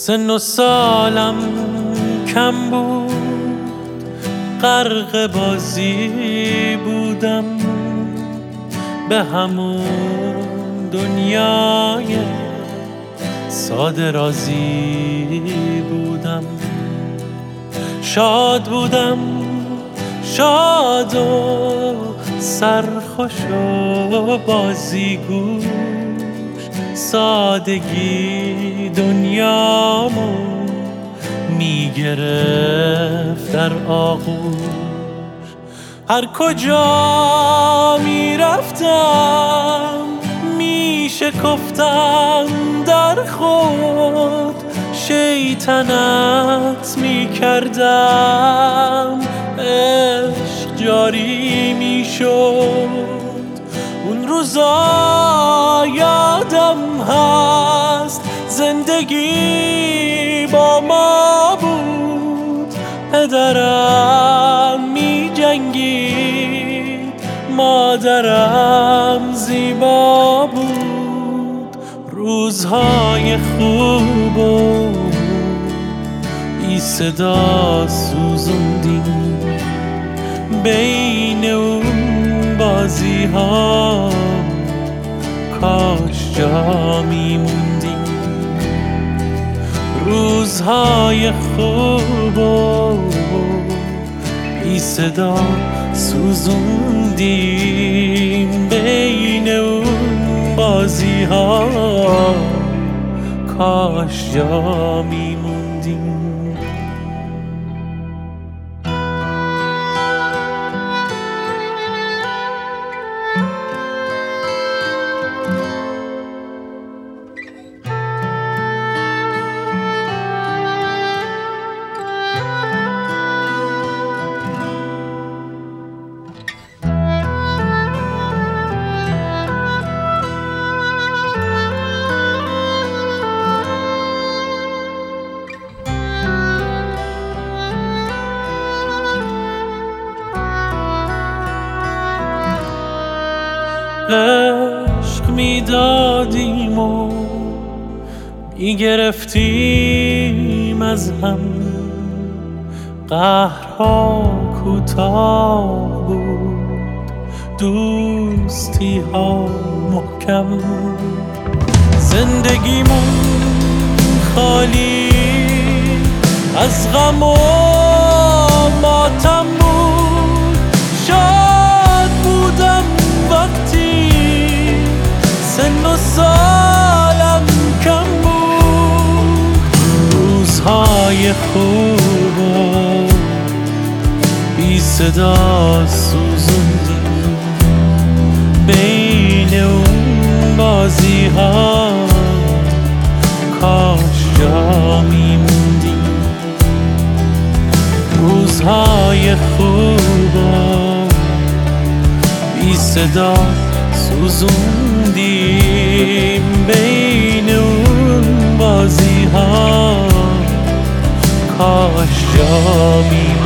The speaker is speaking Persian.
سن و سالم کم بود، غرق بازی بودم، به همون دنیای ساده رازی بودم. شاد بودم، شاد و سرخوش و بازیگوش، سادگی دنیامو میگرفت در آغوش. هر کجا میرفتم میشکفتم در خود، شیطنت میکردم، عشق جاری میشد. اون روزا یادم هست زندگی با ما بود، پدرم می جنگید، مادرم زیبا بود. روزهای خوب و بی صدا سوزوندیم بین اون بازی ها، کاش جا میموندیم. روزهای خوب و بی صدا سوزوندیم بین اون بازی ها، کاش جا میموندیم. عشق میدادیم و میگرفتیم از هم، قهرها کوتاه بود، دوستی ها محکم. زندگیمون خالی از غم و ماتم بود، شاد بودم وقتی سن و سالم کم بود. روزهای خوب و بی صدا سوزوندیم بین اون بازی ها، کاش جا میموندیم. روزهای خوب و بی صدا سوزوندیم بین اون بازی ها، کاش جا میموندیم.